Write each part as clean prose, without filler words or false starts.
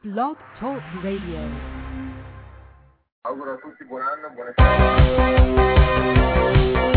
Blog Talk Radio. Auguro a tutti buon anno, buona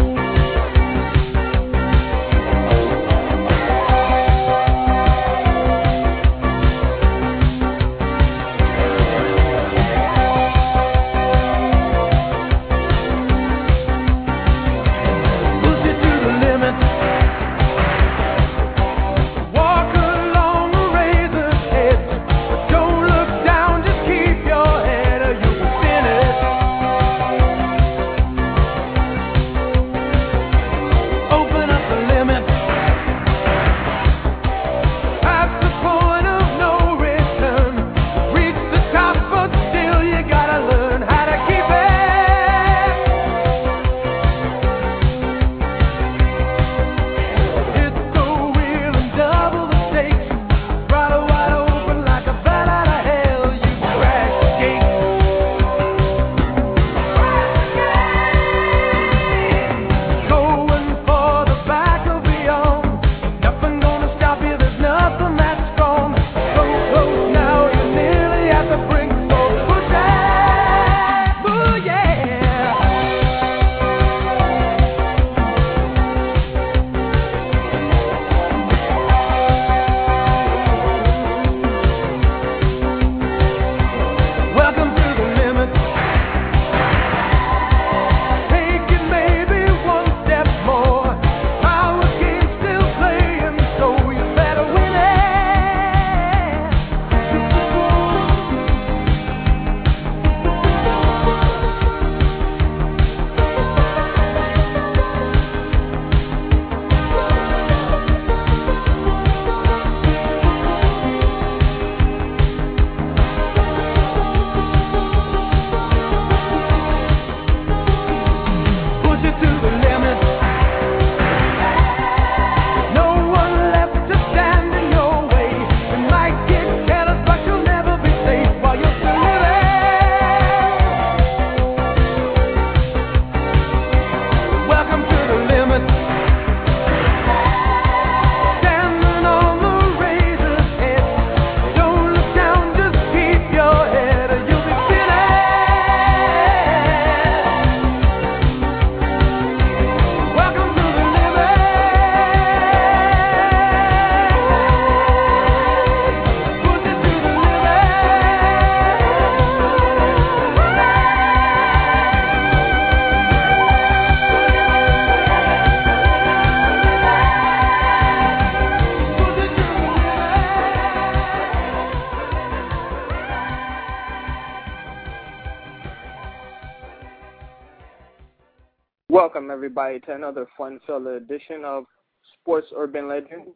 Welcome, everybody, to another fun-filled edition of Sports Urban Legend.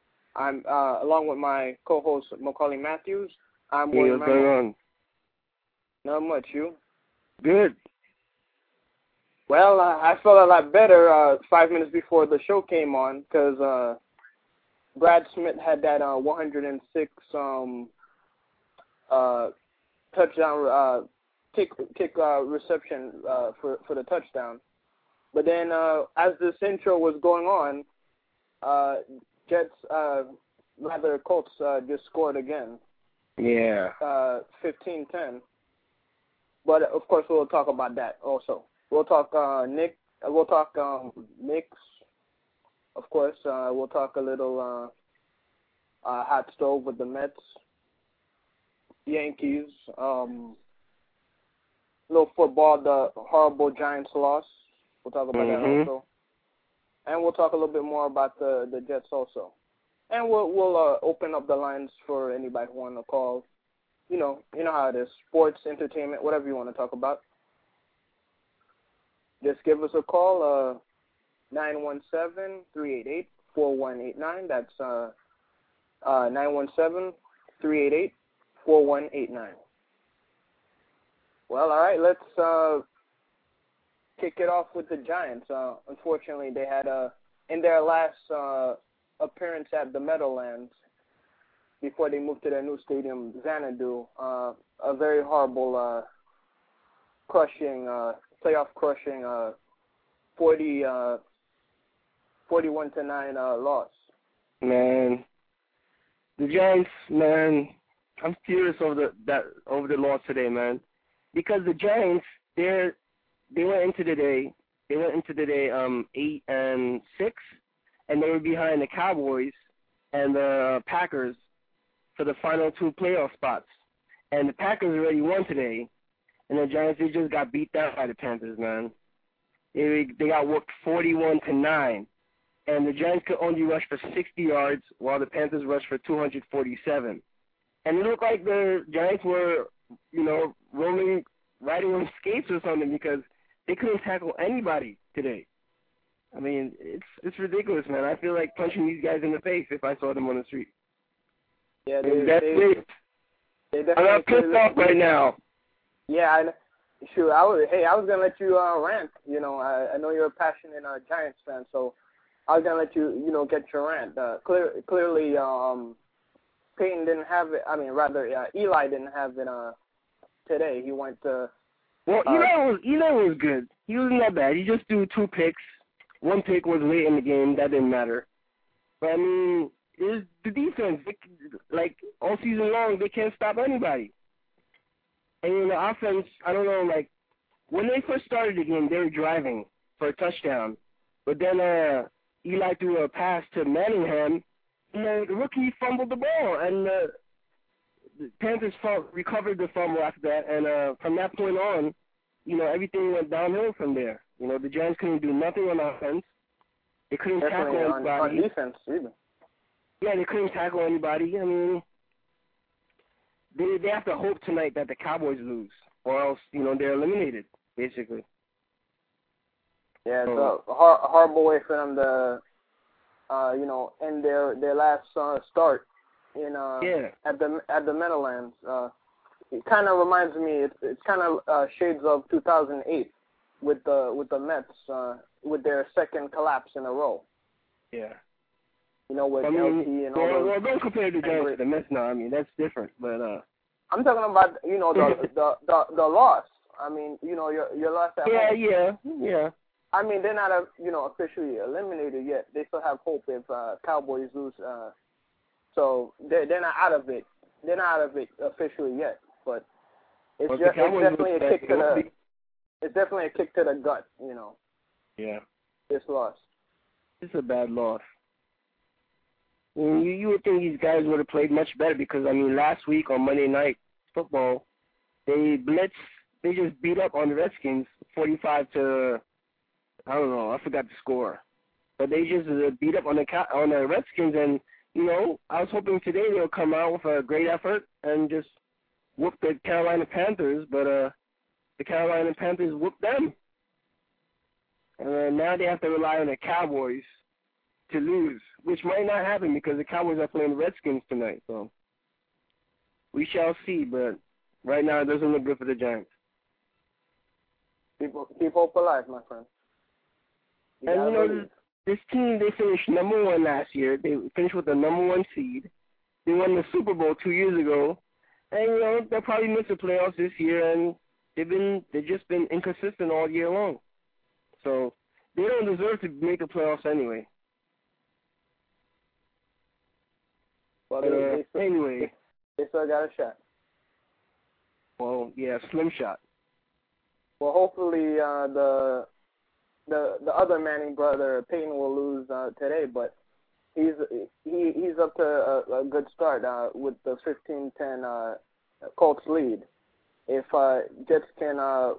I'm along with my co-host, Macaulay Matthews. I'm Hey, what's going on? Not much, you? Good. Well, I felt a lot better 5 minutes before the show came on because Brad Smith had that 106 touchdown kick reception for the touchdown. But then, as this intro was going on, Colts just scored again. Yeah. 15-10. But of course, we'll talk about that also. We'll talk Knicks. Of course, we'll talk a little hot stove with the Mets, Yankees. Little football, the horrible Giants loss. We'll talk about that also. And we'll talk a little bit more about the Jets also. And we'll open up the lines for anybody who want to call. You know how it is. Sports, entertainment, whatever you want to talk about. Just give us a call, 917-388-4189. That's 917-388-4189. Well, all right, let's kick it off with the Giants. Unfortunately, they had in their last appearance at the Meadowlands before they moved to their new stadium, Xanadu, a very horrible playoff crushing 41-9 loss. Man, the Giants, man, I'm furious over the loss today, man, because the Giants they went into the day 8-6, and they were behind the Cowboys and the Packers for the final 2 playoff spots, and the Packers already won today, and the Giants, they just got beat down by the Panthers, man. They got whooped 41-9. And the Giants could only rush for 60 yards while the Panthers rushed for 247. And it looked like the Giants were, riding on skates or something because they couldn't tackle anybody today. I mean, it's ridiculous, man. I feel like punching these guys in the face if I saw them on the street. Yeah, they definitely. I'm not pissed off right now. Yeah, I was gonna let you rant. I know you're a passionate Giants fan, so I was gonna let you, get your rant. Clearly, Peyton didn't have it. I mean, rather, Eli didn't have it today. He went to. Well, Eli was good. He wasn't that bad. He just threw 2 picks. 1 pick was late in the game. That didn't matter. But I mean, it's the defense. Like all season long, they can't stop anybody. And in the offense, I don't know. Like when they first started the game, they were driving for a touchdown, but then Eli threw a pass to Manningham, and the rookie fumbled the ball, and the Panthers recovered the fumble after that, and from that point on, everything went downhill from there. The Giants couldn't do nothing on offense. They couldn't tackle anybody. On defense, even. Yeah, they couldn't tackle anybody. I mean, they have to hope tonight that the Cowboys lose, or else, they're eliminated, basically. Yeah, it's a horrible way for them to, end their last start in at the Meadowlands. It kind of reminds me. It's kind of shades of 2008 with the Mets with their second collapse in a row. Yeah. With LT and all those. Well, don't compare the Giants to the Mets now. I mean, that's different. But I'm talking about the loss. I mean, your loss at home. Yeah. I mean, they're not officially eliminated yet. They still have hope if Cowboys lose. So they're not out of it. They're not out of it officially yet. But it's definitely a kick to the. It's definitely a kick to the gut. Yeah. This loss. It's a bad loss. I mean, you would think these guys would have played much better because, I mean, last week on Monday Night Football, they just beat up on the Redskins 45 to, I don't know, I forgot the score. But they just beat up on the Redskins, and, I was hoping today they'll come out with a great effort and just whoop the Carolina Panthers, but the Carolina Panthers whooped them. And now they have to rely on the Cowboys to lose, which might not happen because the Cowboys are playing the Redskins tonight. So we shall see, but right now it doesn't look good for the Giants. Keep hope alive, my friend. And this team, they finished number 1 last year. They finished with the number 1 seed. They won the Super Bowl 2 years ago, and they'll probably miss the playoffs this year. And they've just been inconsistent all year long. So they don't deserve to make the playoffs anyway. Well, anyway, they still got a shot. Well, yeah, slim shot. Well, hopefully the other Manning brother, Peyton, will lose today, but he's up to a good start with the 15-10 Colts lead. If Jets can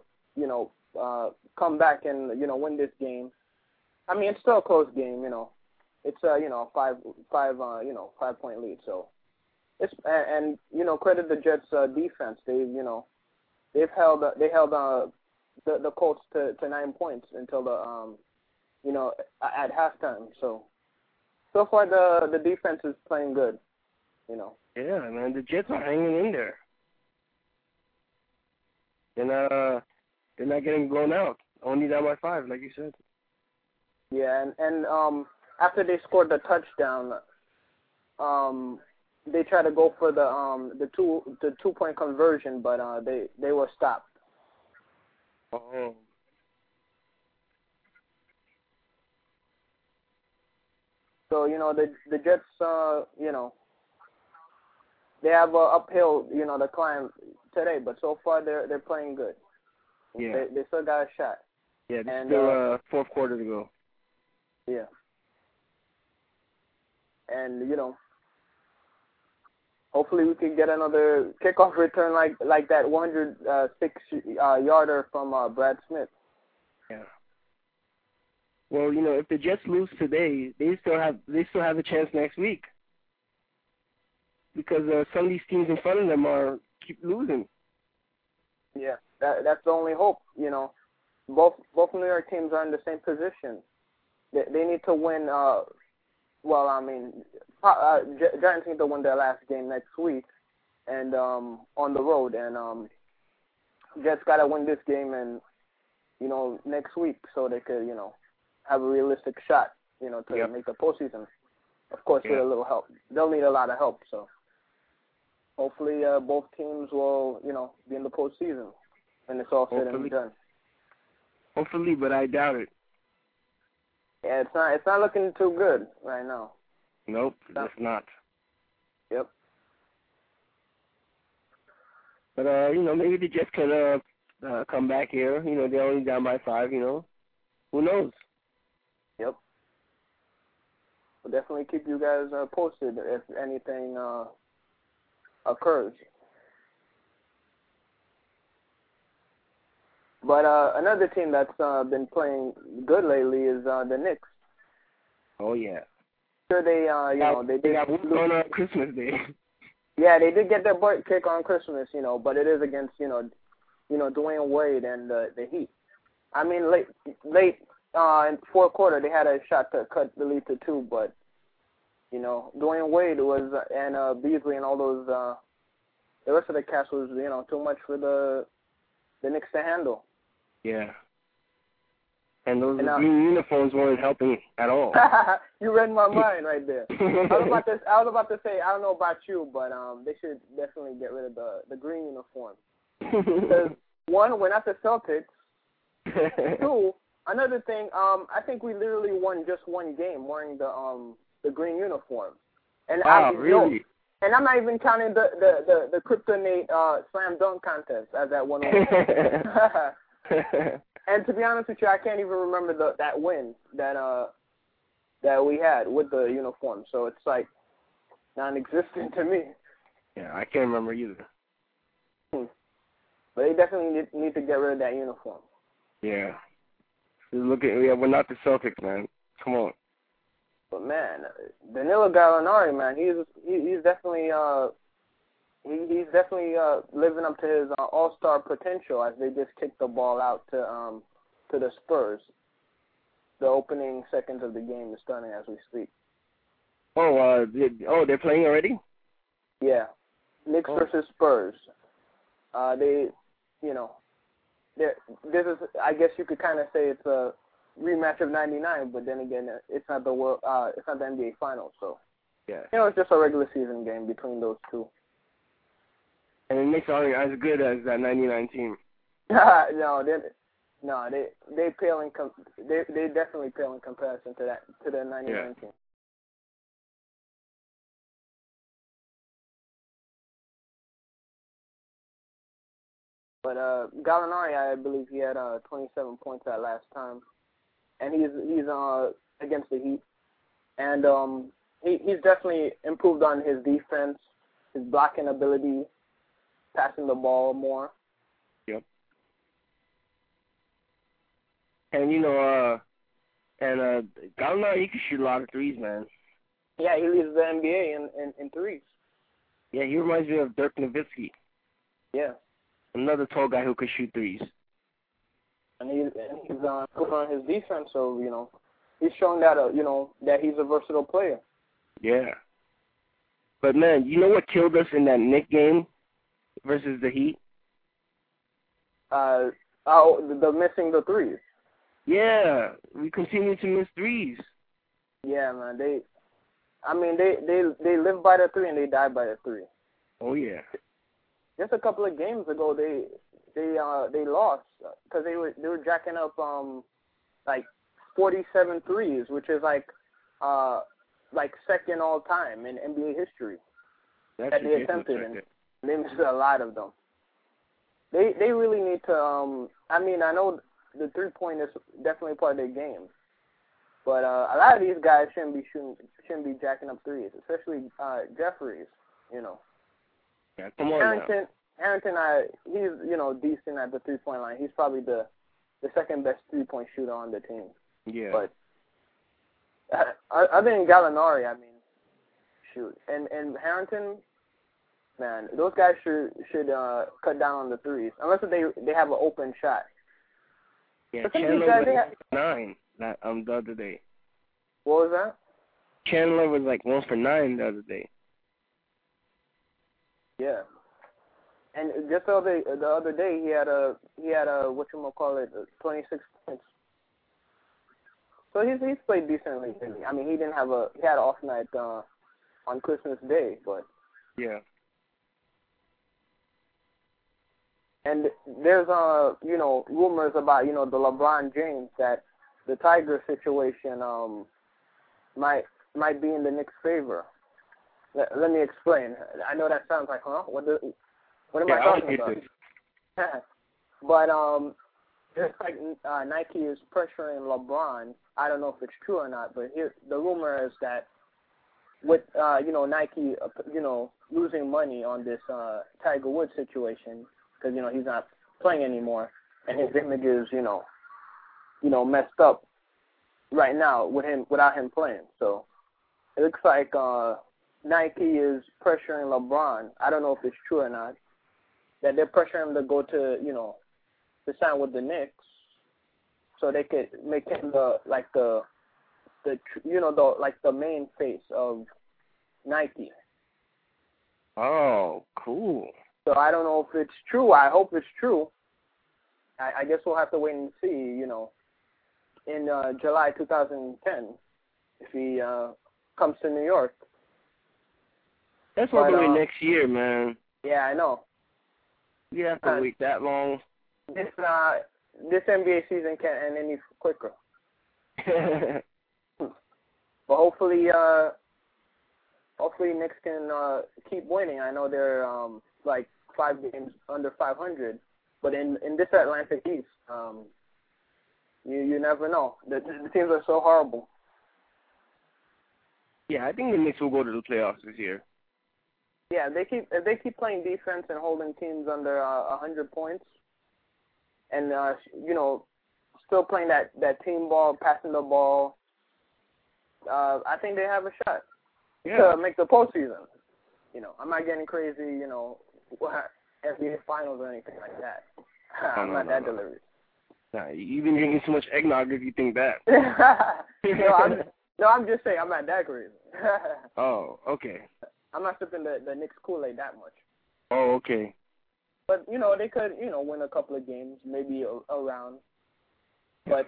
come back and win this game, I mean it's still a close game. It's a 5-point lead. So it's and credit the Jets defense. They've held the Colts to 9 points until the at halftime. So far the defense is playing good. Yeah, man, the Jets are hanging in there. They're not getting blown out. Only down by 5, like you said. Yeah, and after they scored the touchdown, they tried to go for the 2-point conversion, but they were stopped. Oh. So the Jets they have a uphill, to climb today. But so far, they're playing good. Yeah. They still got a shot. Yeah, there's still fourth quarter to go. Yeah. And hopefully we can get another kickoff return like that 106-yarder from Brad Smith. Yeah. Well, if the Jets lose today, they still have a chance next week because some of these teams in front of them keep losing. Yeah, that's the only hope. Both New York teams are in the same position. They need to win. Giants need to win their last game next week, and on the road, and Jets gotta win this game and next week so they could have a realistic shot to make the postseason. Of course, with a little help, they'll need a lot of help. So hopefully, both teams will be in the postseason when it's all said and done. Hopefully, but I doubt it. Yeah, it's not looking too good right now. Nope, it's not. Yep. But maybe the Jets can come back here. They're only down by 5. Who knows? Yep. We'll definitely keep you guys posted if anything occurs. But another team that's been playing good lately is the Knicks. Oh yeah. Sure, they got on Christmas Day. Yeah, they did get their butt kicked on Christmas, but it is against Dwayne Wade and the Heat. I mean, late in fourth quarter they had a shot to cut the lead to 2, but Dwayne Wade was and Beasley and all those the rest of the cast was too much for the Knicks to handle. Yeah. And those green uniforms weren't helping at all. You read my mind right there. I was about to say, I don't know about you, but they should definitely get rid of the green uniform. Because one, we're not the Celtics. 2, another thing, I think we literally won just one game wearing the green uniform. And wow, really? And I'm not even counting the Kryptonite slam dunk contest as that one. And to be honest with you, I can't even remember that win that we had with the uniform. So it's like non-existent to me. Yeah, I can't remember either. But they definitely need to get rid of that uniform. Yeah. We're not the Celtics, man. Come on. But man, Danilo Gallinari, man, he's definitely he's definitely living up to his all-star potential as they just kicked the ball out to the Spurs. The opening seconds of the game is starting as we speak. Oh, they're playing already? Yeah, Knicks versus Spurs. This is, I guess you could kind of say it's a rematch of '99, but then again, it's not the NBA Finals, so yeah, it's just a regular season game between those two. And the Knicks aren't as good as that '99 team. They pale in they definitely pale in comparison to the '99 team. But Gallinari, I believe he had 27 points that last time, and he's against the Heat, and he's definitely improved on his defense, his blocking ability, passing the ball more. Yep. And Gallinari, he can shoot a lot of threes, man. Yeah, he leads the NBA in threes. Yeah, he reminds me of Dirk Nowitzki. Yeah. Another tall guy who could shoot threes. And he's good on his defense, so he's showing that that he's a versatile player. Yeah. But man, you know what killed us in that Knicks game versus the Heat? The missing the threes. Yeah, we continue to miss threes. Yeah, man. They live by the 3 and they die by the 3. Oh yeah. Just a couple of games ago, they lost because they were jacking up like 47 threes, which is like second all time in NBA history. that they attempted, and they missed a lot of them. They really need to. I mean, I know the 3-point is definitely part of their game, but a lot of these guys shouldn't be jacking up threes, especially Jeffries. You know. Yeah, come on now. Harrington, he's decent at the 3-point line. He's probably the second best 3-point shooter on the team. Yeah. But other than Gallinari, I mean, shoot, and Harrington, man, those guys should cut down on the threes unless they have an open shot. Yeah, Chandler was 9 the other day. What was that? Chandler was like 1 for 9 the other day. Yeah. And just the other day, he had a 26 points. So he's played decently. I mean, he had an off night on Christmas Day, but yeah. And there's rumors about the LeBron James that the Tiger situation might be in the Knicks' favor. Let me explain. I know that sounds like, huh? What am I talking about? But just like Nike is pressuring LeBron, I don't know if it's true or not, but here the rumor is that with Nike losing money on this Tiger Woods situation because he's not playing anymore and his image is messed up right now without him playing. So it looks like Nike is pressuring LeBron. I don't know if it's true or not. That they're pressuring him to go to sign with the Knicks, so they could make him the main face of Nike. Oh, cool. So I don't know if it's true. I hope it's true. I guess we'll have to wait and see. In July 2010, if he comes to New York. That's probably next year, man. Yeah, I know. You have to wait that long. This NBA season can't end any quicker. But hopefully Knicks can keep winning. I know they're like 5 games under 500, but in this Atlantic East, you never know. The teams are so horrible. Yeah, I think the Knicks will go to the playoffs this year. Yeah, if they keep playing defense and holding teams under 100 points, and still playing that team ball, passing the ball, I think they have a shot to make the postseason. I'm not getting crazy, NBA Finals or anything like that. I'm not that delirious. Nah, you've been drinking too much eggnog if you think that. I'm just saying I'm not that crazy. Oh, okay. I'm not sipping the Knicks Kool-Aid that much. Oh, okay. But, they could, win a couple of games, maybe a round. But,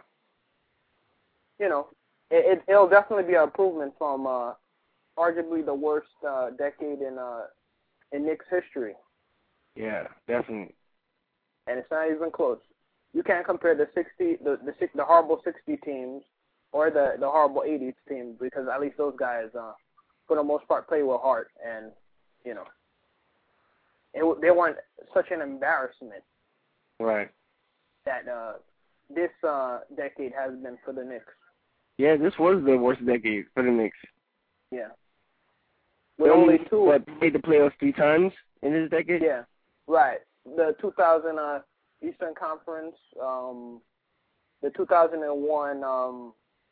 it'll definitely be an improvement from arguably the worst decade in Knicks history. Yeah, definitely. And it's not even close. You can't compare the horrible 60 teams or the horrible 80s teams because at least those guys, for the most part, play with heart, and they weren't such an embarrassment. Right. That this decade has been for the Knicks. Yeah, this was the worst decade for the Knicks. Yeah. With only two. Made the playoffs 3 times in this decade. Yeah. Right. The 2000 Eastern Conference, the 2001.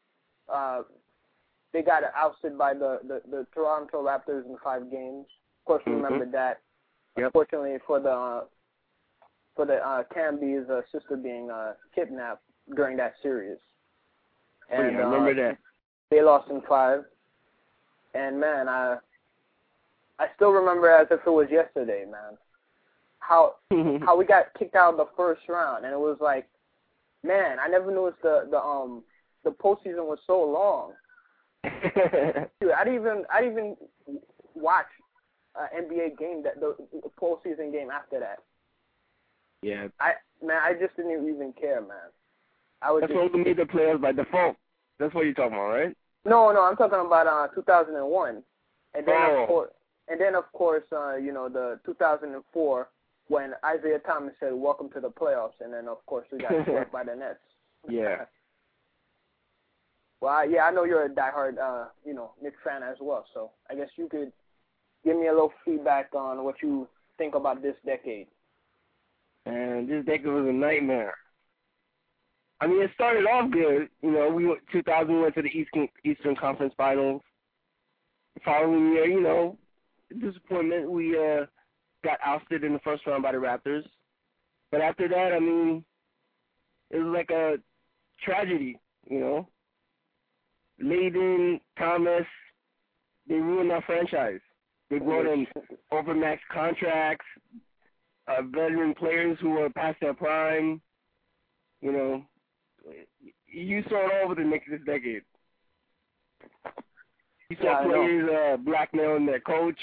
They got ousted by the Toronto Raptors in 5 games. Of course, we remember that. Yep. Unfortunately, for the Camby's sister being kidnapped during that series. And I remember that. They lost in 5. And man, I still remember as if it was yesterday, man. How we got kicked out of the first round, and it was like, man, I never noticed the postseason was so long. Dude, I didn't even watch an NBA game the postseason game after that. Yeah. I just didn't even care, man. That's what made the playoffs by default. That's what you're talking about, right? No, I'm talking about 2001. And then And then, of course, the 2004 when Isaiah Thomas said, "Welcome to the playoffs," and then, of course, we got swept by the Nets. Yeah. Well, I know you're a diehard, Knicks fan as well, so I guess you could give me a little feedback on what you think about this decade. And this decade was a nightmare. I mean, it started off good. 2000 we went to the Eastern Conference Finals. The following year, disappointment. We got ousted in the first round by the Raptors. But after that, I mean, it was like a tragedy, Layden, Thomas, they ruined our franchise. They brought in overmax contracts, veteran players who were past their prime. You saw it all over the Knicks this decade. You saw players blackmailing their coach.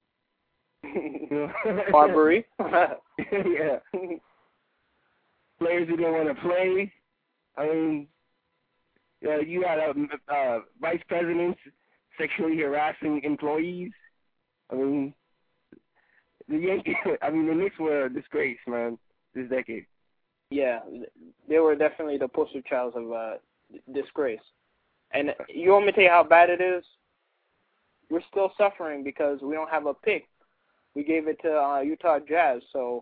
Marbury. Yeah. Players who didn't want to play. I mean, you had vice presidents sexually harassing employees. I mean, the Knicks were a disgrace, man, this decade. Yeah, they were definitely the poster child of disgrace. And you want me to tell you how bad it is? We're still suffering because we don't have a pick. We gave it to Utah Jazz, so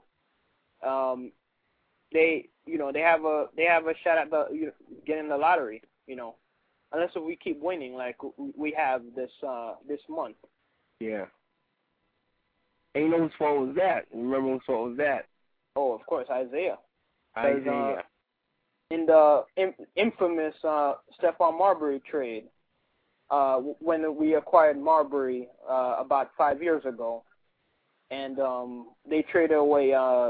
they have a shot at getting the lottery. Unless we keep winning like we have this month. Yeah. And you know whose fault was that? Remember whose fault was that? Oh, of course, Isaiah. Isaiah. In the infamous Stephon Marbury trade, when we acquired Marbury about 5 years ago, and they traded away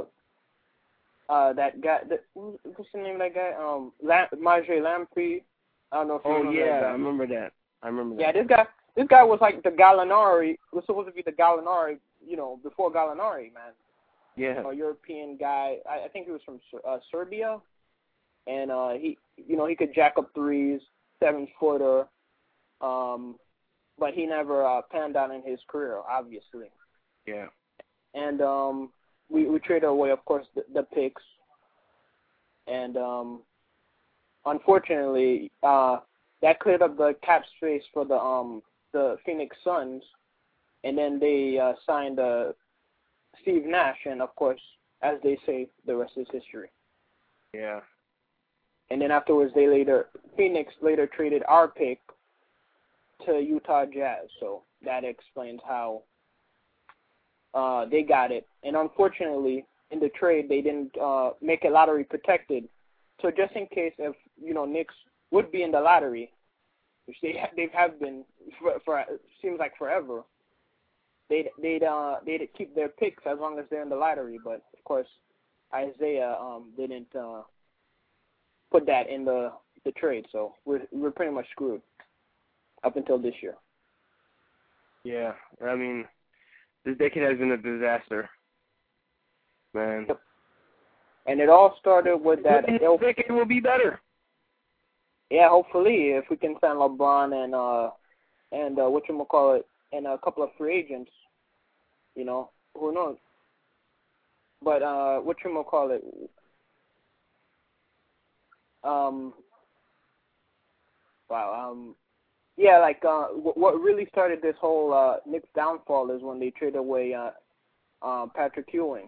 that guy. What's the name of that guy? Marjay Lamprey. I don't know if you remember that guy. I remember that. Yeah, this guy was like the Gallinari. Was supposed to be the Gallinari, before Gallinari, man. Yeah. A European guy. I think he was from Serbia, and he could jack up threes, 7-footer, but he never panned out in his career, obviously. Yeah. And we traded away, of course, the picks, and unfortunately, that cleared up the cap space for the Phoenix Suns, and then they signed Steve Nash, and of course, as they say, the rest is history. Yeah. And then afterwards, Phoenix later traded our pick to Utah Jazz, so that explains how they got it. And unfortunately, in the trade, they didn't make it lottery protected. So just in case if Knicks would be in the lottery, which they have been for seems like forever, they'd keep their picks as long as they're in the lottery. But of course, Isaiah didn't put that in the trade, so we're pretty much screwed up until this year. Yeah, I mean, this decade has been a disaster, man. Yep. And it all started with that. This decade will be better. Yeah, hopefully, if we can sign LeBron and whatchamacallit, and a couple of free agents, who knows? But whatchamacallit, yeah, like what really started this whole Knicks downfall is when they traded away Patrick Ewing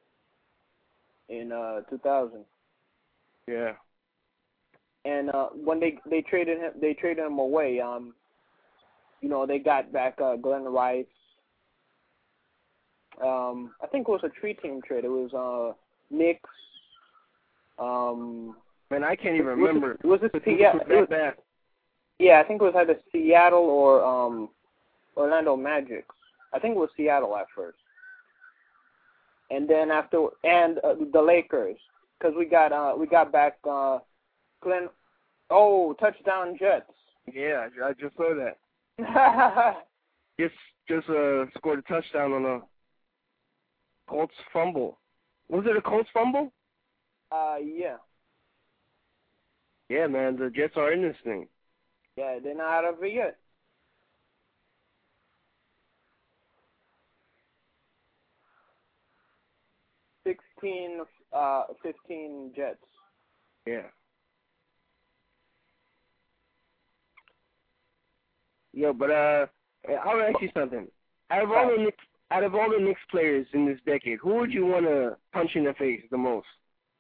in 2000. Yeah. And when they traded him away, they got back Glenn Rice. I think it was a 3-team trade. It was Knicks. Man, I can't even remember. Was it Seattle? Yeah, I think it was either Seattle or Orlando Magic. I think it was Seattle at first. And then the Lakers, because we got back Glenn. Oh, touchdown Jets. Yeah, I just saw that. just scored a touchdown on a Colts fumble. Was it a Colts fumble? Yeah. Yeah, man, the Jets are in this thing. Yeah, they're not out of it yet. 15 Jets. Yeah. Yeah, but I'll ask you something. Out of all the Knicks players in this decade, who would you want to punch in the face the most?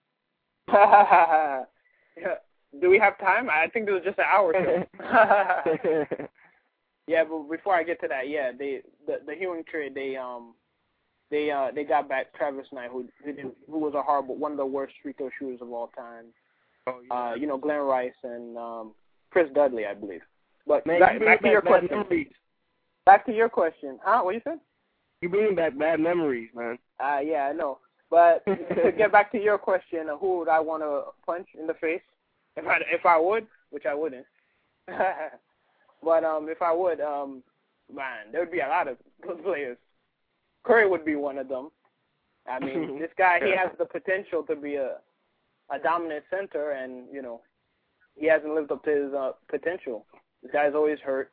Do we have time? I think this was just an hour or so. Yeah, but before I get to that, yeah, the Ewing trade, they got back Travis Knight, who was one of the worst free throw shooters of all time. Oh, yeah. Glenn Rice and Chris Dudley, I believe. But man, back to your question. Memories. Back to your question. Huh? What you said? You're bringing back bad memories, man. Yeah, I know. But to get back to your question, who would I want to punch in the face? If I would, which I wouldn't. But if I would, man, there would be a lot of good players. Curry would be one of them. I mean, this guy, he has the potential to be a dominant center, and, he hasn't lived up to his potential. This guy's always hurt.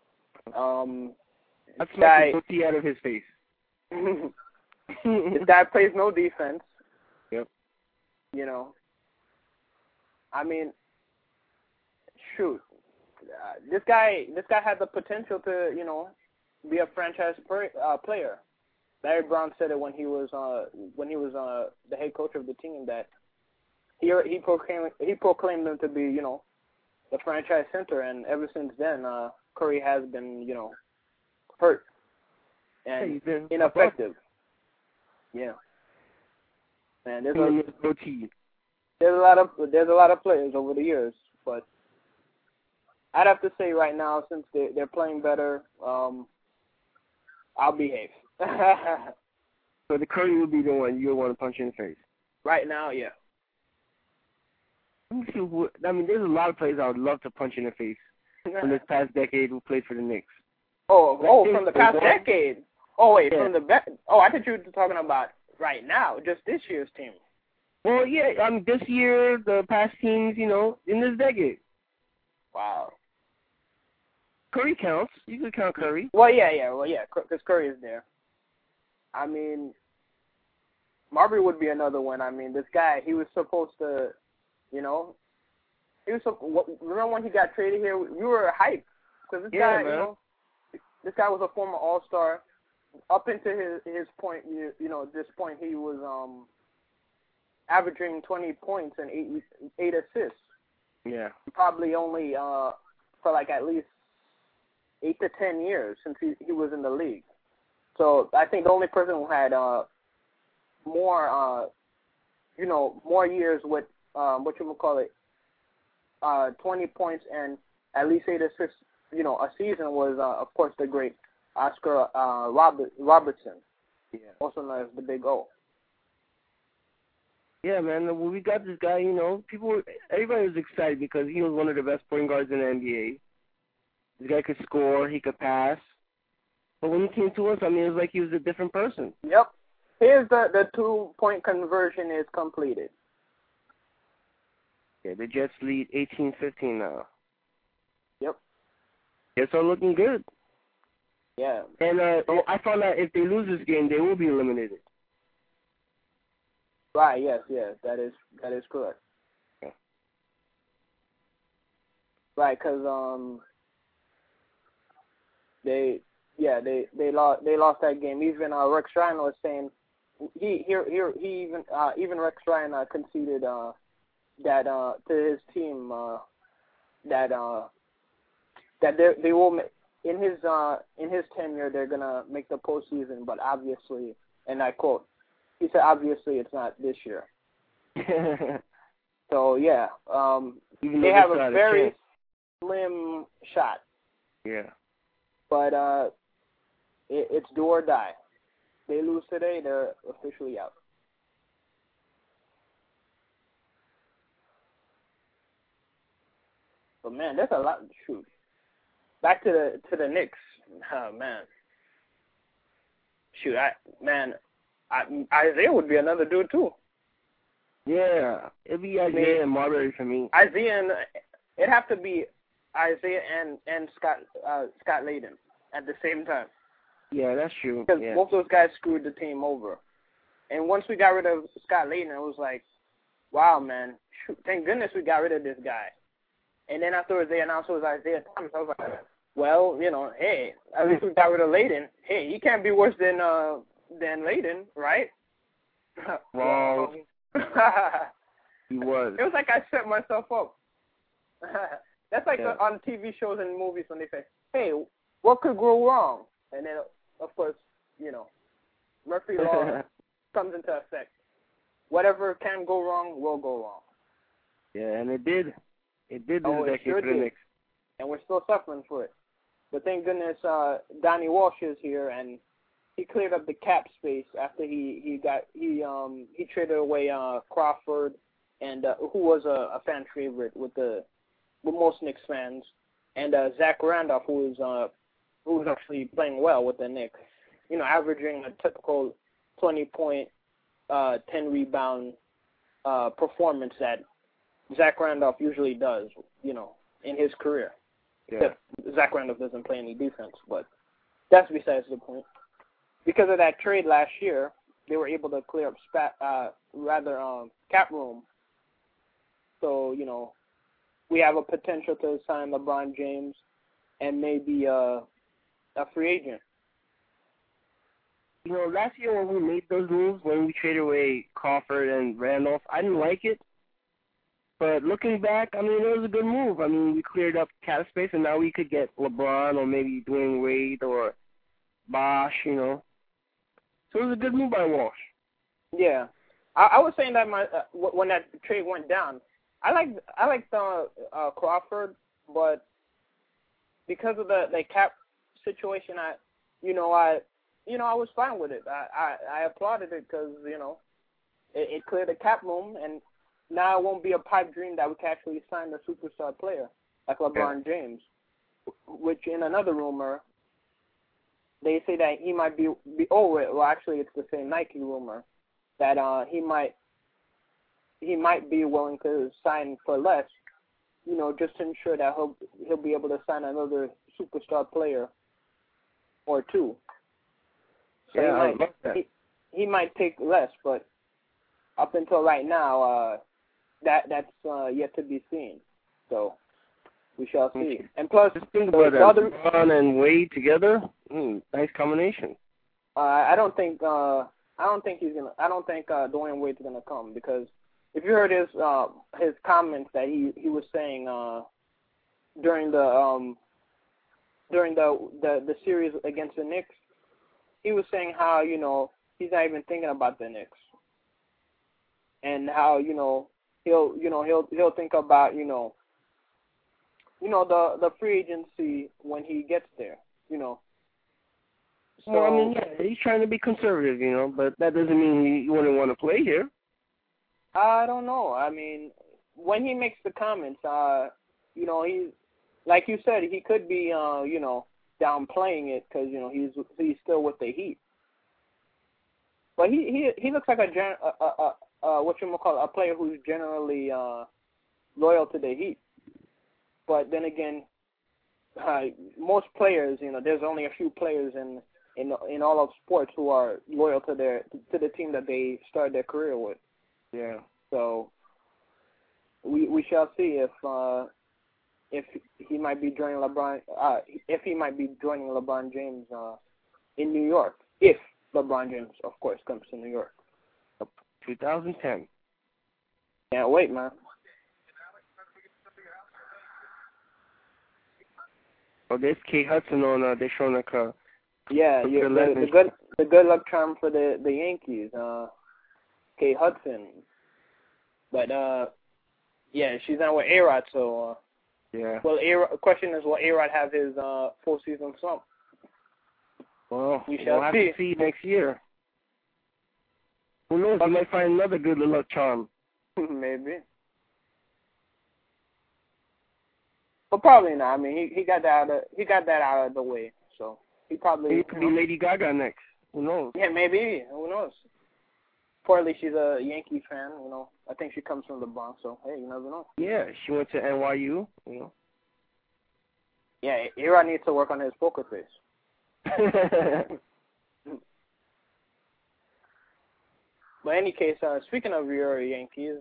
That's like the goatee out of his face. This guy plays no defense. Yep. I mean, shoot. This guy had the potential to, be a franchise player. Larry Brown said it when he was the head coach of the team, that he proclaimed him to be, the franchise center, and ever since then, Curry has been, hurt and ineffective. Yeah. Man, there's a lot of players over the years, but I'd have to say right now, since they're playing better, I'll behave. So the Curry would be the one you would want to punch in the face? Right now, yeah. Let me see there's a lot of players I would love to punch in the face from this past decade who played for the Knicks. From the past decade. Oh, wait, yeah. I thought you were talking about right now, just this year's team. Well, yeah, this year, the past teams, in this decade. Wow. Curry counts. You could count Curry. Well, yeah, because Curry is there. I mean, Marbury would be another one. I mean, this guy, he was supposed to, remember when he got traded here? We were hyped because this guy, man. This guy was a former All-Star. Up into his point, this point, he was averaging 20 points and eight assists. Yeah. Probably only for like at least 8 to 10 years since he was in the league. So I think the only person who had more years with 20 points and at least 8 assists, a season was of course the great Oscar Robertson, also known as the Big O. Yeah, man. When we got this guy, everybody was excited because he was one of the best point guards in the NBA. This guy could score, he could pass. But when he came to us, it was like he was a different person. Yep. Here's the 2-point conversion is completed. Yeah, the Jets lead 18-15 now. Yep. Jets are looking good. Yeah. And I found out if they lose this game, they will be eliminated. Right. Yes. That is correct. Yeah. Right, because they lost that game. Even Rex Ryan was saying even Rex Ryan conceded that to his team that they will in his tenure they're gonna make the postseason, but obviously, and I quote, he said obviously it's not this year. So yeah, they have a very slim shot. Yeah. But it's do or die. They lose today, they're officially out. But man, there's a lot. Shoot. Back to the Knicks. Oh man. Shoot, Isaiah would be another dude too. Yeah, it'd be Isaiah and Marbury for me. It'd have to be Isaiah and Scott Layden at the same time. Yeah, that's true. Because both those guys screwed the team over. And once we got rid of Scott Layden, it was like, wow, man, shoot, thank goodness we got rid of this guy. And then afterwards they announced it was Isaiah Thomas. I was like, well, you know, hey, at least we got rid of Layden. Hey, he can't be worse than Layden, right? Wrong. He was. It was like I set myself up. That's like Yeah. on TV shows and movies when they say, hey, what could go wrong? And then, of course, you know, Murphy Law comes into effect. Whatever can go wrong will go wrong. Yeah, and it did. It did this Oh, it decade sure for the did. Knicks. And we're still suffering for it. But thank goodness Donnie Walsh is here, and he cleared up the cap space after he traded away Crawford, and who was a fan favorite with most Knicks fans, and Zach Randolph, who was actually playing well with the Knicks, you know, averaging a typical 20-point, 10-rebound performance that Zach Randolph usually does, you know, in his career. Yeah. Zach Randolph doesn't play any defense, but that's besides the point. Because of that trade last year, they were able to clear up cap room. So, you know, we have a potential to sign LeBron James and maybe a free agent. You know, last year when we made those moves, when we traded away Crawford and Randolph, I didn't like it. But looking back, I mean, it was a good move. I mean, we cleared up cap space, and now we could get LeBron or maybe Dwayne Wade or Bosh, you know. So it was a good move by Walsh. Yeah. I was saying that when that trade went down, I liked Crawford, but because of the cap situation, I was fine with it. I applauded it because, you know, it cleared the cap room, and now it won't be a pipe dream that we can actually sign a superstar player like LeBron James, which in another rumor, they say that he might be actually it's the same Nike rumor, that he might be willing to sign for less, you know, just to ensure that he'll be able to sign another superstar player or two. So Yeah, I love that. He might take less, but up until right now, that's yet to be seen. So we shall see. And plus, just think about that. LeBron and Wade together, nice combination. I don't think Dwayne Wade's gonna come, because if you heard his comments that he was saying during the series against the Knicks, he was saying how, you know, he's not even thinking about the Knicks, and how, you know, he'll think about, you know, the free agency when he gets there, you know. So, well, I mean, yeah, he's trying to be conservative, you know, but that doesn't mean he wouldn't want to play here. I don't know. I mean, when he makes the comments, you know, he's, like you said, he could be, you know, downplaying it because, you know, he's still with the Heat. But he looks like a player who's generally loyal to the Heat. But then again, most players, you know, there's only a few players in all of sports who are loyal to the team that they started their career with. Yeah. So we shall see if he might be joining LeBron James in New York, if LeBron James, of course, comes to New York. 2010. Can't wait, man. Oh, there's Kate Hudson on. They're showing like a. Yeah, the good luck charm for the Yankees. Kate Hudson, but yeah, she's not with A-Rod, so yeah. Well, question is, will A-Rod have his full season slump? Well, we'll have to see next year. Who knows? You might find another good luck charm. Maybe. But probably not. I mean, he got that out of the way, so he probably. He could be Lady Gaga next. Who knows? Yeah, maybe. Who knows? Reportedly, she's a Yankee fan. You know, I think she comes from the Bronx, so hey, you never know. Yeah, she went to NYU. You know. Yeah, A-Rod needs to work on his poker face. But in any case, speaking of your Yankees,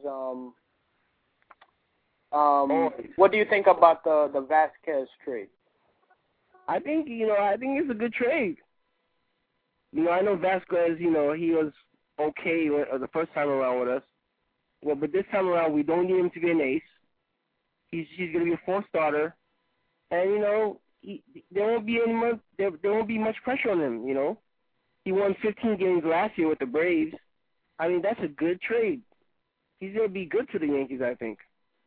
what do you think about the Vasquez trade? I think it's a good trade. I know Vasquez, he was okay the first time around with us. Well, but this time around, we don't need him to be an ace. He's going to be a fourth starter, and there won't be much pressure on him. He won 15 games last year with the Braves. I mean, that's a good trade. He's going to be good to the Yankees, I think.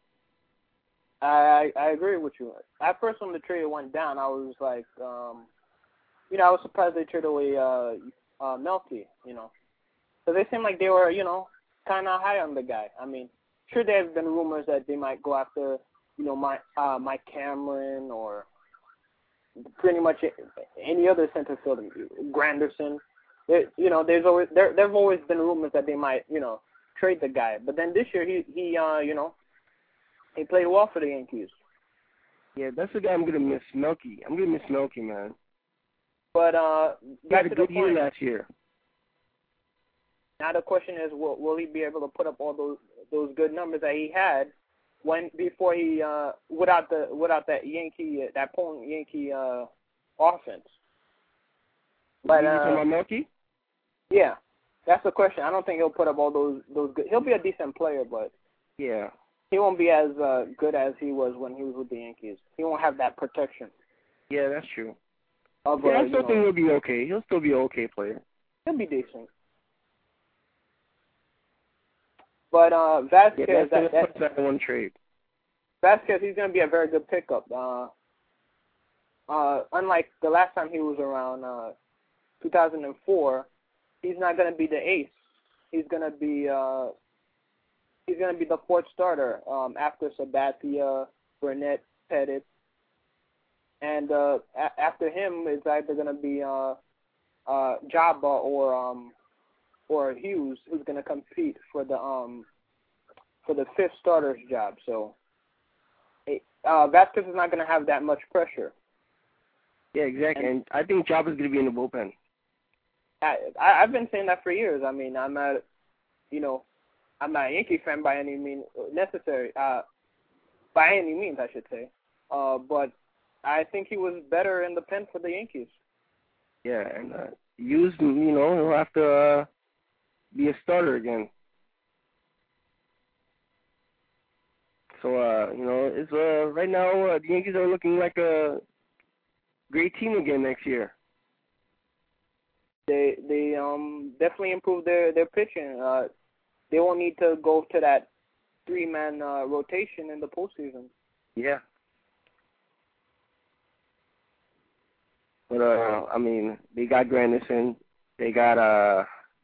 I agree with you. At first, when the trade went down, I was like, I was surprised they traded away Melky. So they seemed like they were, kind of high on the guy. I mean, sure, there have been rumors that they might go after, Mike Cameron or pretty much any other center fielder, Granderson. There've always been rumors that they might, trade the guy. But then this year, he played well for the Yankees. Yeah, that's the guy I'm gonna miss, Melky. I'm gonna miss Melky, man. But he had a good year last year. Now the question is, will he be able to put up all those good numbers that he had before he without that potent Yankee offense? But you talking about Melky? Yeah, that's the question. I don't think he'll put up all those good. He'll be a decent player, but yeah, he won't be as good as he was when he was with the Yankees. He won't have that protection. Yeah, that's true. I still think he'll be okay. He'll still be an okay player. He'll be decent. But Vasquez, that's one trade. Vasquez, he's going to be a very good pickup. Unlike the last time he was around, 2004, he's not going to be the ace. He's going to be the fourth starter after Sabathia, Burnett, Pettit, and after him it's either going to be Jabba or Hughes, who's going to compete for the fifth starter's job. So Vasquez is not going to have that much pressure. Yeah, exactly. And I think Jabba's going to be in the bullpen. I've been saying that for years. I mean, I'm not a Yankee fan by any means by any means, I should say. But I think he was better in the pen for the Yankees. Yeah, and Hughes, he'll have to be a starter again. So, it's right now the Yankees are looking like a great team again next year. They definitely improved their pitching. They won't need to go to that 3-man rotation in the postseason. Yeah. But I mean, they got Granderson, they got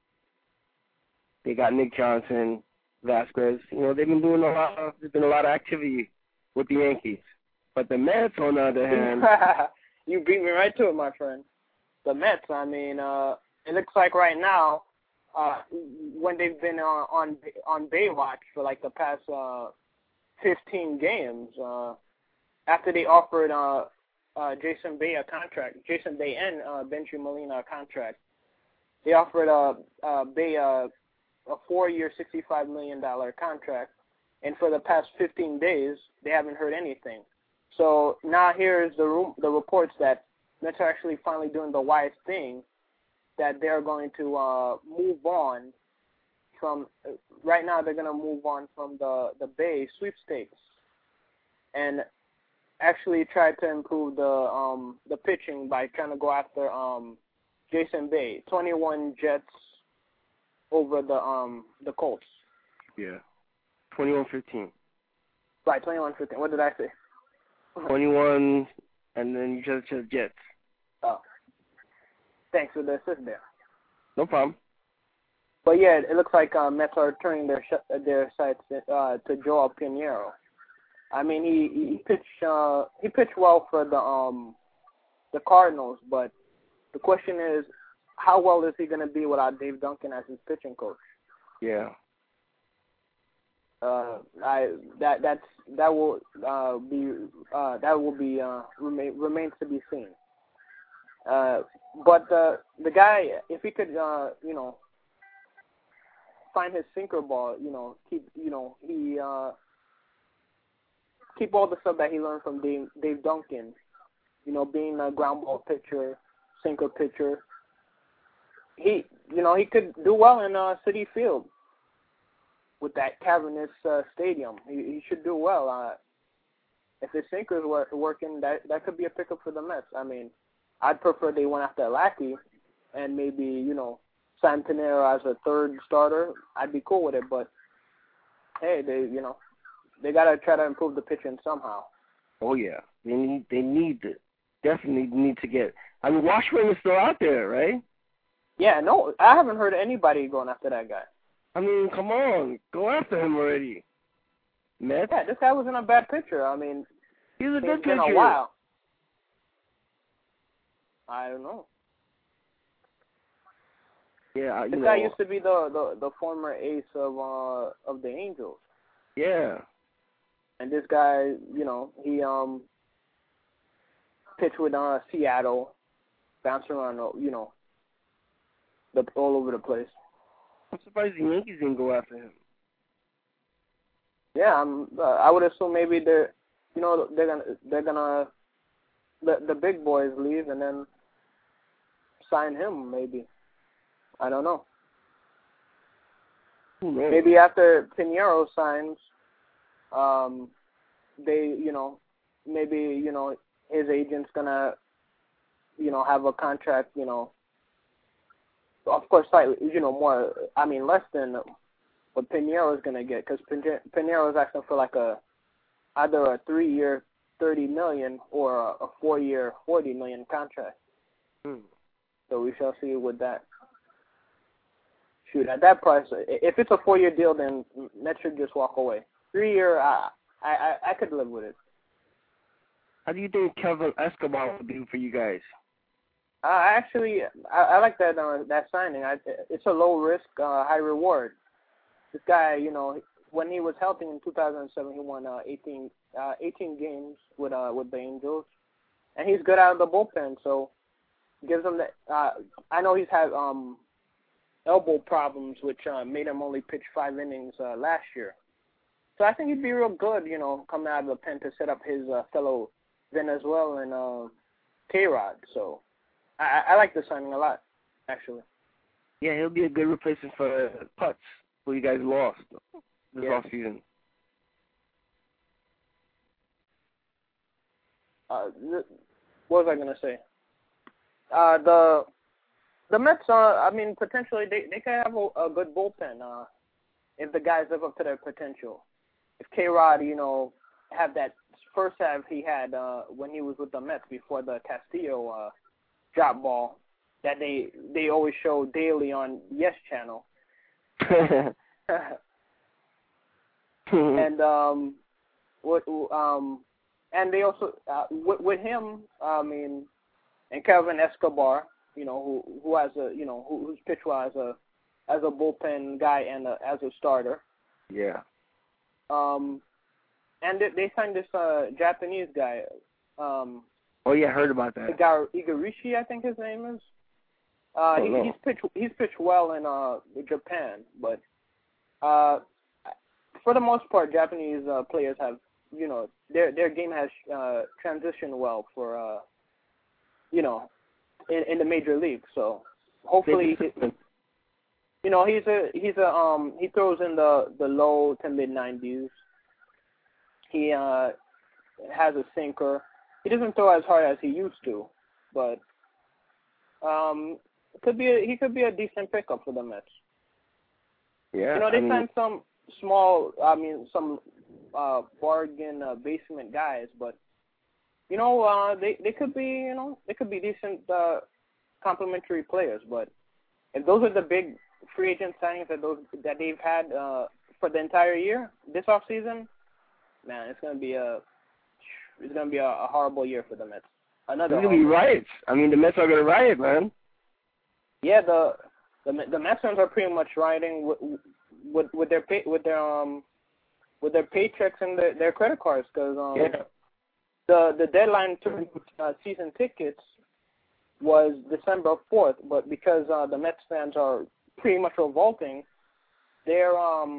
Nick Johnson, Vasquez. They've been doing there's been a lot of activity with the Yankees. But the Mets, on the other hand, you beat me right to it, my friend. The Mets, I mean, it looks like right now, when they've been on Baywatch for like the past 15 games, after they offered Jason Bay and Benji Molina a contract, they offered Bay a 4-year, $65 million contract, and for the past 15 days, they haven't heard anything. So now here's the reports that Mets are actually finally doing the wise thing, that they're going to move on from right now. They're going to move on from the Bay sweepstakes and actually try to improve the pitching by trying to go after Jason Bay. 21 Jets over the Colts. Yeah, 21-15. Right, 21-15. What did I say? 21, and then you just Jets. Oh. Thanks for the assist there. No problem. But yeah, it looks like Mets are turning their sights to Joel Pinheiro. I mean, he pitched well for the Cardinals, but the question is, how well is he going to be without Dave Duncan as his pitching coach? Yeah. Remains to be seen. But the guy, if he could, find his sinker ball. Keep all the stuff that he learned from Dave Duncan. Being a ground ball pitcher, sinker pitcher. He could do well in Citi Field with that cavernous stadium. He should do well. If his sinkers were working, that could be a pickup for the Mets. I mean, I'd prefer they went after Lackey and maybe, sign Pinero as a third starter. I'd be cool with it, but hey, they got to try to improve the pitching somehow. Oh yeah, definitely need to get. I mean, Washburn is still out there, right? Yeah, no, I haven't heard anybody going after that guy. I mean, come on, go after him already. Mets? Yeah, this guy wasn't a bad pitcher. I mean, he's a good it's been pitcher. a while. I don't know. Yeah, this guy used to be the former ace of the Angels. Yeah. And this guy, he pitched with Seattle, bounced around, all over the place. I'm surprised the Yankees didn't go after him. Yeah, I would assume maybe they're gonna the big boys leave and then sign him maybe. I don't know. Maybe after Pinero signs, maybe his agent's gonna have a contract, of course slightly, more, I mean less than what Pinero's gonna get, because Pinero's asking for like either a 3-year $30 million or a 4-year $40 million contract. So we shall see with that. Shoot, at that price, if it's a 4-year deal, then Mets should just walk away. 3-year, I could live with it. How do you think Kelvin Escobar will do for you guys? I like that signing. It's a low risk, high reward. This guy, when he was healthy in 2007, he won 18 games with the Angels, and he's good out of the bullpen. So gives him that. I know he's had elbow problems, which made him only pitch 5 innings last year. So I think he'd be real good, coming out of the pen to set up his fellow Venezuelan K-Rod. So I like the signing a lot, actually. Yeah, he'll be a good replacement for Putz, who you guys lost this offseason. What was I going to say? The Mets, potentially they could have a good bullpen if the guys live up to their potential. If K-Rod, have that first half he had when he was with the Mets before the Castillo drop ball that they always show daily on Yes Channel. And and they also with him, and Kelvin Escobar, who has who's pitched well as a bullpen guy and as a starter. Yeah. And they signed this Japanese guy. Oh yeah, I heard about that. Igarashi, I think his name is. He's pitched well in Japan, but for the most part, Japanese players have their game has transitioned well for in the major league. So hopefully, he throws in the low to mid 90s. He has a sinker. He doesn't throw as hard as he used to, but he could be a decent pickup for the Mets. Yeah, they signed some small, some bargain basement guys, but they could be decent complementary players. But if those are the big free agent signings that they've had for the entire year this offseason, man, it's gonna be a horrible year for the Mets. It's gonna be riots. The Mets are gonna riot, man. Yeah, the Mets fans are pretty much rioting with their paychecks and their credit cards, because the deadline to season tickets was December 4th, but because the Mets fans are pretty much revolting, they're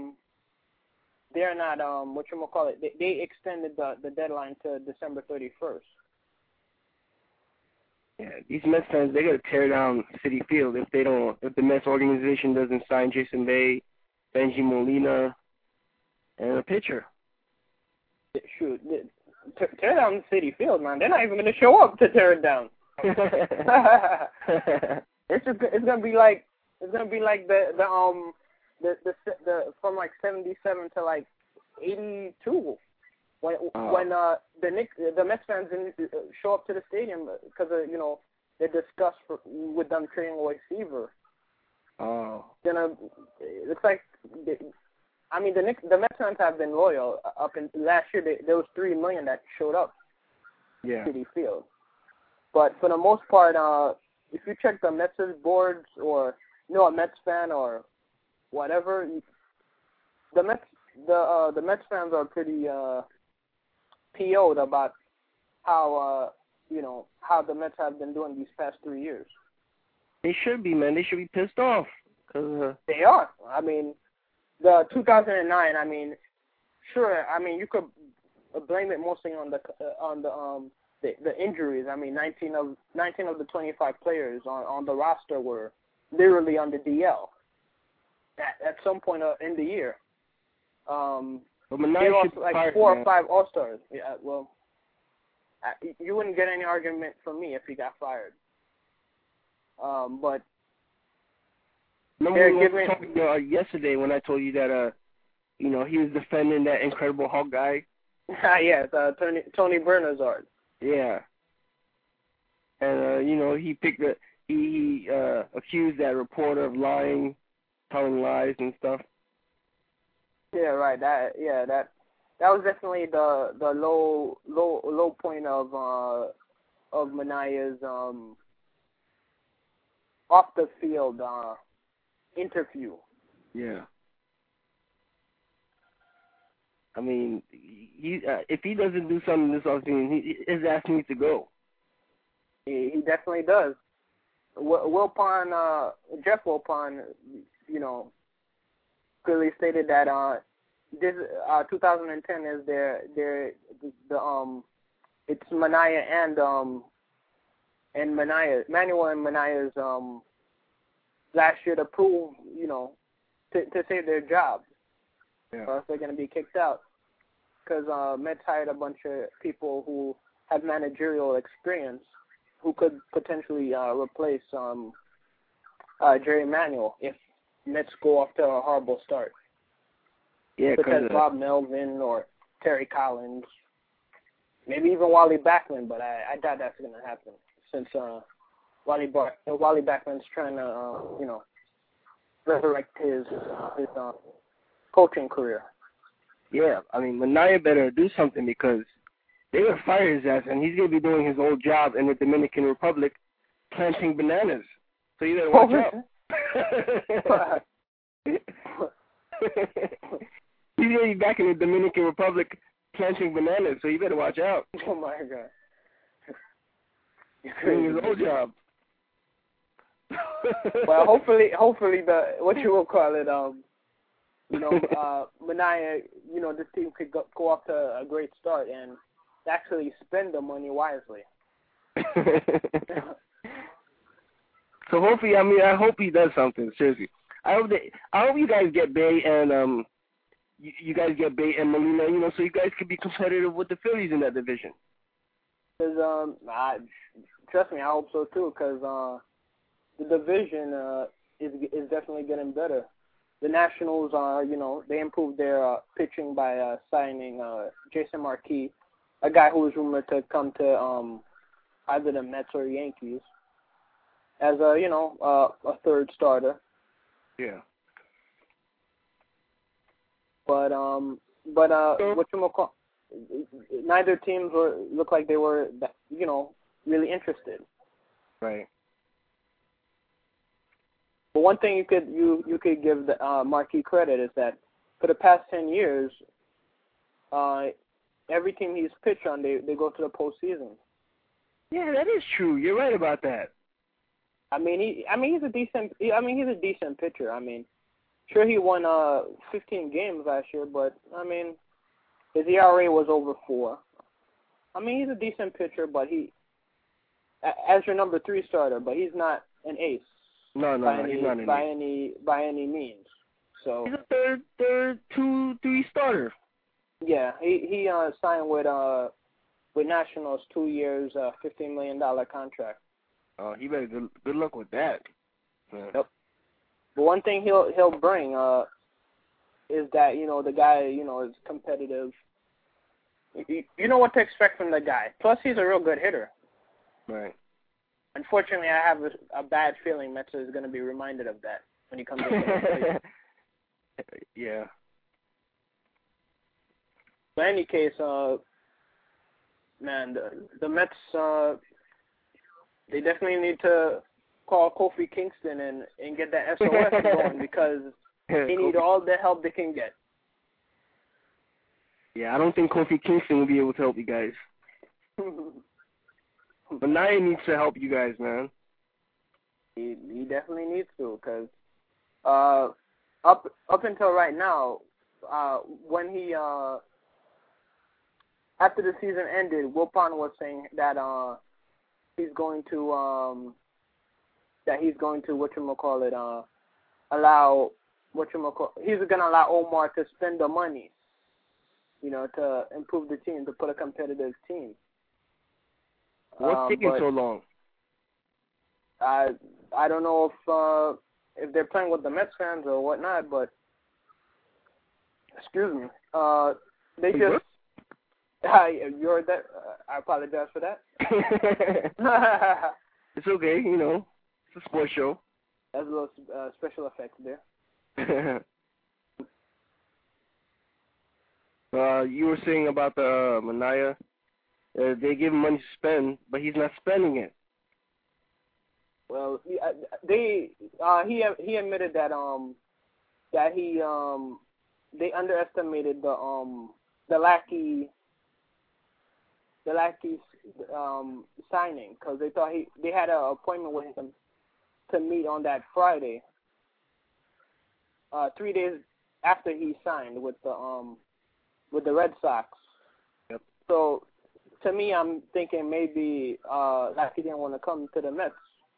not whatchamacallit. They extended the deadline to December 31st. Yeah, these Mets fans, they gotta tear down Citi Field if the Mets organization doesn't sign Jason Bay, Benji Molina, and a pitcher. Shoot, tear down Citi Field, man. They're not even gonna show up to tear it down. It's gonna be like the from like 77 to like 82 when the Mets fans didn't show up to the stadium because of they discussed with them trading away Seaver. Oh. It's like the Mets fans have been loyal up in last year. There was 3 million that showed up. Yeah. Citi Field. But for the most part, if you check the Mets boards or a Mets fan or whatever, the Mets fans are pretty PO'd about how how the Mets have been doing these past 3 years. They should be, man. They should be pissed off. They are. I mean, the 2009. I mean, sure. I mean, you could blame it mostly on the injuries. I mean, 19 of the 25 players on the roster were literally on the DL at some point in the year. But they lost like fired, 4 man. or 5 All-Stars. Yeah, well, you wouldn't get any argument from me if he got fired. But remember we were talking yesterday when I told you that he was defending that Incredible Hulk guy. Yes, Tony Bernazard. Yeah. And he accused that reporter of lying, telling lies and stuff. Yeah, right. That was definitely the low point of Manaya's off the field interview. Yeah. I mean, if he doesn't do something this offseason, his ass needs to go. He definitely does. Jeff Wilpon, clearly stated that this 2010 is it's Manaya and Manuel and Manaya's last year to prove to save their jobs. Yeah. Or else they're going to be kicked out. Because Mets hired a bunch of people who have managerial experience who could potentially replace Jerry Manuel if Mets go off to a horrible start. Yeah, because Bob Melvin or Terry Collins, maybe even Wally Backman, but I doubt that's going to happen since Wally Backman's trying to resurrect his coaching career. Yeah, I mean, Manaya better do something because they would fire his ass, and he's going to be doing his old job in the Dominican Republic planting bananas. So you better watch out. He's going to be back in the Dominican Republic planting bananas, so you better watch out. Oh, my God. He's doing his old job. Well, hopefully Manaya, this team could go off to a great start and actually spend the money wisely. So hopefully, I hope he does something. Seriously, I hope you guys get Bay and you guys get Bay and Molina, so you guys could be competitive with the Phillies in that division. Because trust me, I hope so too. Because the division is definitely getting better. The Nationals are, they improved their pitching by signing Jason Marquis, a guy who was rumored to come to either the Mets or Yankees as a third starter. Yeah. But neither teams looked like they were, really interested. Right. But one thing you could give the Marquis credit is that for the past 10 years, every team he's pitched on, they go to the postseason. Yeah, that is true. You're right about that. He's a decent pitcher. I mean, Sure, he won 15 games last year, but I mean, his ERA was over 4. I mean, he's a decent pitcher, but as your number 3 starter, but he's not an ace. No, he's not an ace by any means. So he's a third, 2-3 starter. Yeah, he signed with Nationals 2 years, $15 million contract. Oh, he better good luck with that. Yeah. Yep. But one thing he'll bring is that the guy is competitive. You know what to expect from the guy. Plus, he's a real good hitter. Right. Unfortunately, I have a bad feeling Metsa is going to be reminded of that when he comes into the plate. Yeah. But in any case, man, the Mets, they definitely need to call Kofi Kingston and get that SOS going because they need all the help they can get. Yeah, I don't think Kofi Kingston will be able to help you guys. But Naya needs to help you guys, man. He definitely needs to because up until right now, when he after the season ended, Wilpon was saying that he's going to allow he's going to allow Omar to spend the money, to improve the team, to put a competitive team. What's taking so long? I don't know if they're playing with the Mets fans or whatnot, but excuse me, they just. You're that. I apologize for that. It's okay, it's a sports show. That's a little special effects there. You were saying about the Manaya. They give him money to spend, but he's not spending it. Well, he admitted that they underestimated the Lackey signing because they thought they had an appointment with him to meet on that Friday, 3 days after he signed with the Red Sox. Yep. So to me, I'm thinking maybe Lackey didn't want to come to the Mets.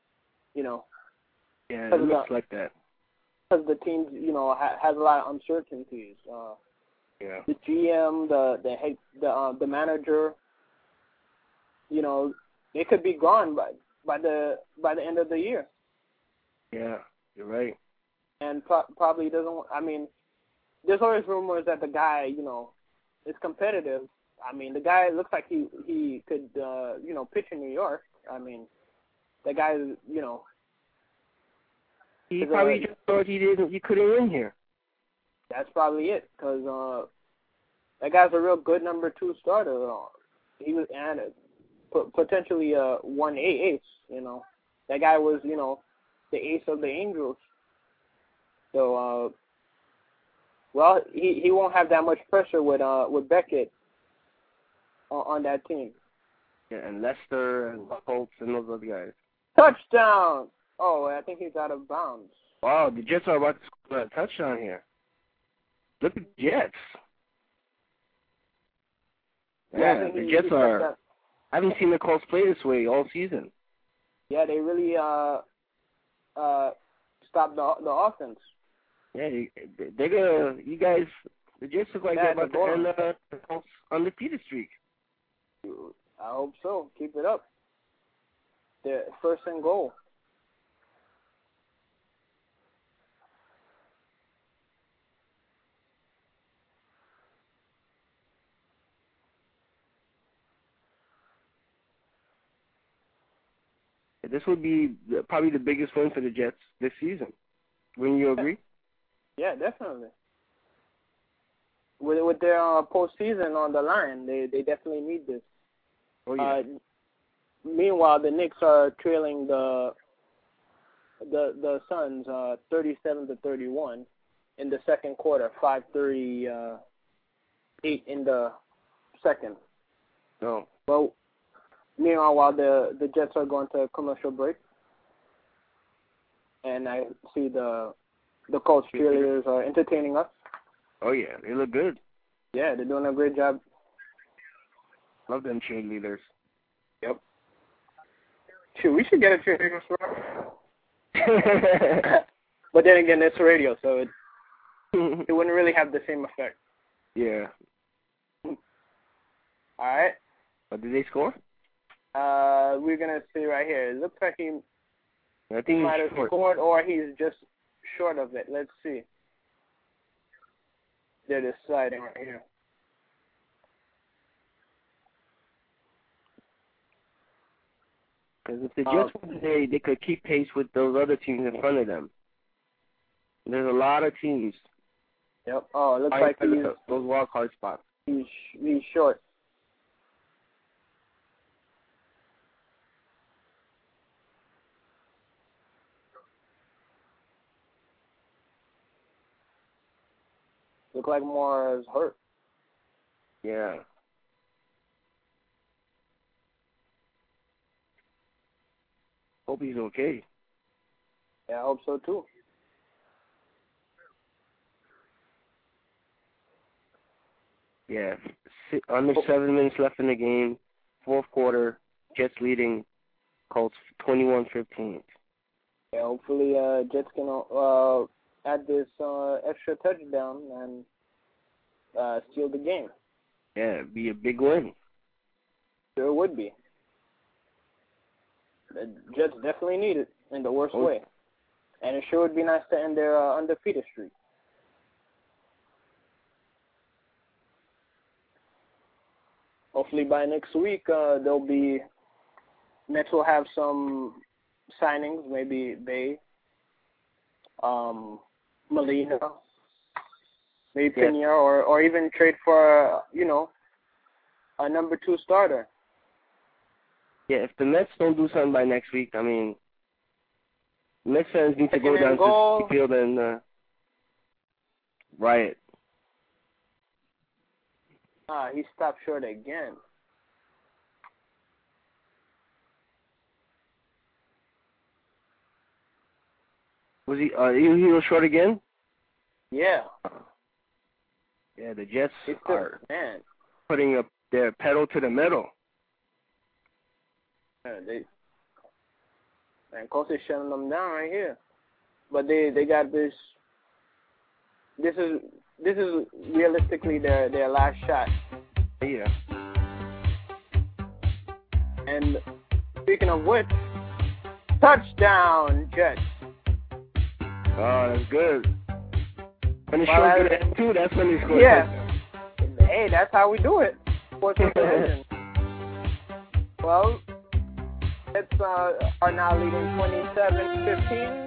Yeah, it looks like that. Because the team, has a lot of uncertainties. Yeah. The GM, the manager, they could be gone by the end of the year. Yeah, you're right. And probably doesn't. I mean, there's always rumors that the guy, is competitive. I mean, the guy looks like he could, pitch in New York. I mean, the guy, he probably just thought he couldn't win here. That's probably it, because that guy's a real good number 2 starter. He was potentially a 1A ace. That guy was, the ace of the Angels. So, well, he won't have that much pressure with Beckett on that team. Yeah, and Lester and Holtz and those other guys. Touchdown! Oh, I think he's out of bounds. Wow, the Jets are about to score a touchdown here. Look at the Jets. Yeah, the Jets are. I haven't seen the Colts play this way all season. Yeah, they really stopped the offense. Yeah, they're gonna. You guys, the Jets look like they're about to end the Colts undefeated streak. I hope so. Keep it up. They're first and goal. This would be probably the biggest win for the Jets this season. Wouldn't you agree? Yeah, definitely. With their postseason on the line, they definitely need this. Oh yeah. Meanwhile, the Knicks are trailing the Suns 37-31 in the second quarter. 5:38 in the second. No. Well, meanwhile, while the Jets are going to commercial break, and I see the the Colts cheerleaders are entertaining us. Oh, yeah. They look good. Yeah, they're doing a great job. Love them cheerleaders. Yep. Shoot, we should get a cheerleader store. But then again, it's radio, so it wouldn't really have the same effect. Yeah. All right. But did they score? We're going to see right here. It looks like he might have short. scored, or he's just short of it. Let's see. They're deciding right here. Because if the Jets won today, they could keep pace with those other teams in front of them. There's a lot of teams. Yep. Oh, it looks like he's those wild card spots. He's short. Look like Moore is hurt. Yeah. Hope he's okay. Yeah, I hope so too. Yeah. Under 7 minutes left in the game. Fourth quarter. Jets leading. Colts 21-15. Yeah, hopefully Jets can add this extra touchdown and steal the game. Yeah, it'd be a big win. Sure would be. The Jets definitely need it in the worst way. And it sure would be nice to end their undefeated streak. Hopefully by next week, Nets will have some signings, maybe Bay, Molina, maybe Pena, or even trade for, a number 2 starter. Yeah, if the Mets don't do something by next week, I mean, Mets fans need to go down to the field and riot. He stopped short again. Was he was short again? Yeah. Yeah, the Jets are putting up their pedal to the metal. And Colts is shutting them down right here. But they got this. This is realistically their last shot. Yeah. And speaking of which, touchdown Jets. Oh, that's good. When the show get at 2, that's when they score. Yeah. Hey, that's how we do it. Sports Legend. Well, Jets are now leading 27-15.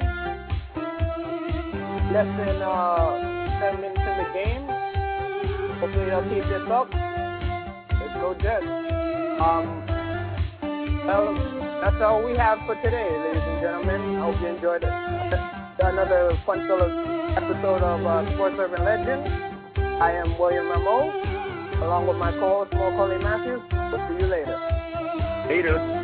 Less than 7 minutes in the game. Hopefully they'll keep this up. Let's go Jets. Well, that's all we have for today, ladies and gentlemen. I hope you enjoyed another fun-filled episode of Sports Urban Legend. I am William Rameau, along with my co-host, Macaulay Matthews. We'll see you later. Later.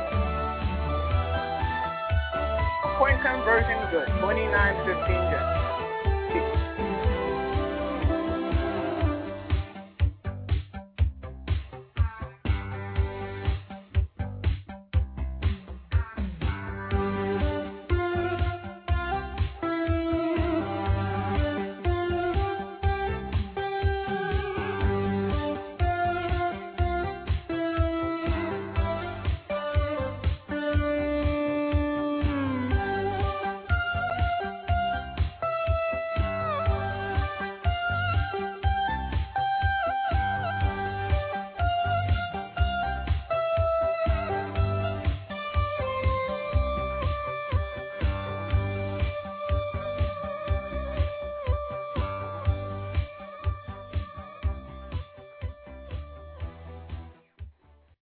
Point conversion good. 29-15 Jets.